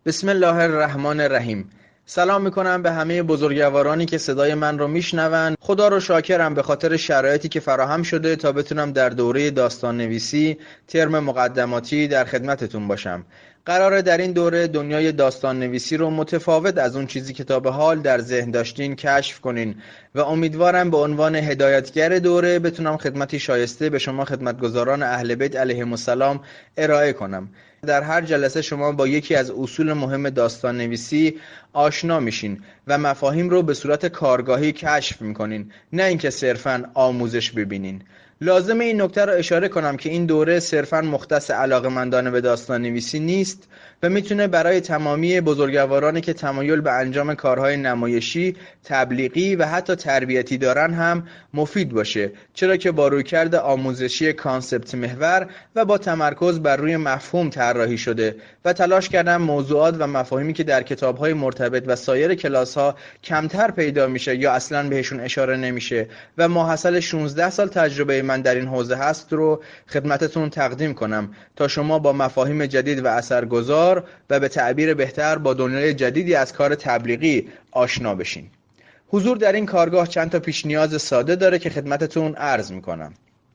بسم الله الرحمن الرحیم. سلام میکنم به همه بزرگوارانی که صدای من رو میشنون. خدا رو شاکرم به خاطر شرایطی که فراهم شده تا بتونم در دوره داستان نویسی ترم مقدماتی در خدمتتون باشم. قراره در این دوره دنیای داستان نویسی رو متفاوت از اون چیزی که تا به حال در ذهن داشتین کشف کنین و امیدوارم به عنوان هدایتگر دوره بتونم خدمتی شایسته به شما خدمتگزاران اهل بیت علیهم السلام ارائه کنم. در هر جلسه شما با یکی از اصول مهم داستان نویسی آشنا میشین و مفاهیم رو به صورت کارگاهی کشف میکنین، نه اینکه صرفاً آموزش ببینین. لازم این نکته را اشاره کنم که این دوره صرفاً مختص علاقه‌مندان به داستان نویسی نیست و میتونه برای تمامی بزرگوارانی که تمایل به انجام کارهای نمایشی، تبلیغی و حتی تربیتی دارن هم مفید باشه، چرا که با رویکرد آموزشی کانسپت محور و با تمرکز بر روی مفهوم طراحی شده و تلاش کردم موضوعات و مفاهیمی که در کتاب‌های مرتبط و سایر کلاس‌ها کمتر پیدا میشه یا اصلاً بهشون اشاره نمیشه و ماحصل 16 سال تجربه من در این حوزه هست رو خدمتتون تقدیم کنم تا شما با مفاهیم جدید و اثرگذار و به تعبیر بهتر با دنیای جدیدی از کار تبلیغی آشنا بشین. حضور در این کارگاه چند تا پیش نیاز ساده داره که خدمتتون عرض میکنم.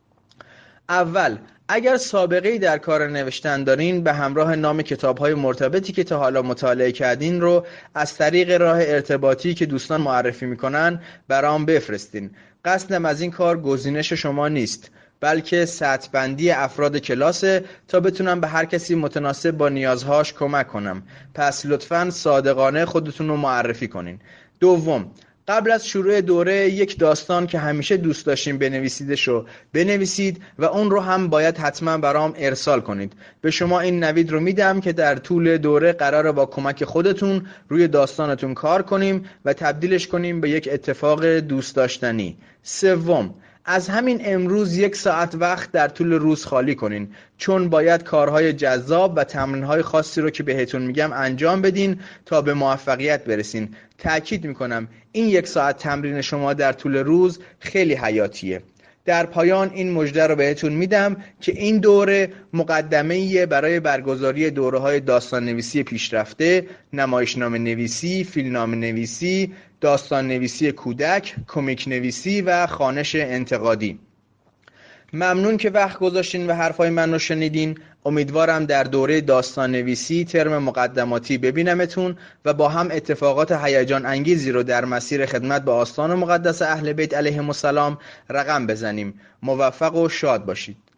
اول، اگر سابقه‌ای در کار نوشتن دارین به همراه نام کتاب‌های مرتبطی که تا حالا مطالعه کردین رو از طریق راه ارتباطی که دوستان معرفی میکنن برام بفرستین. قصدم از این کار گزینش شما نیست، بلکه سطح بندی افراد کلاسه تا بتونم به هر کسی متناسب با نیازهاش کمک کنم. پس لطفاً صادقانه خودتون رو معرفی کنین. دوم، قبل از شروع دوره یک داستان که همیشه دوست داشتین بنویسیدشو بنویسید و اون رو هم باید حتما برام ارسال کنید. به شما این نوید رو میدم که در طول دوره قراره با کمک خودتون روی داستانتون کار کنیم و تبدیلش کنیم به یک اتفاق دوست داشتنی. سوم، از همین امروز 1 ساعت وقت در طول روز خالی کنین، چون باید کارهای جذاب و تمرینهای خاصی رو که بهتون میگم انجام بدین تا به موفقیت برسین. تأکید میکنم این 1 ساعت تمرین شما در طول روز خیلی حیاتیه. در پایان این مژده رو بهتون میدم که این دوره مقدمه‌ایه برای برگزاری دوره‌های داستان نویسی پیشرفته، نمایشنامه نویسی، فیلمنامه نویسی، داستان نویسی کودک، کمیک نویسی و خوانش انتقادی. ممنون که وقت گذاشتین و حرفای من رو شنیدین. امیدوارم در دوره داستان نویسی ترم مقدماتی ببینمتون و با هم اتفاقات هیجان انگیزی رو در مسیر خدمت به آستان مقدس اهل بیت علیهم السلام رقم بزنیم. موفق و شاد باشید.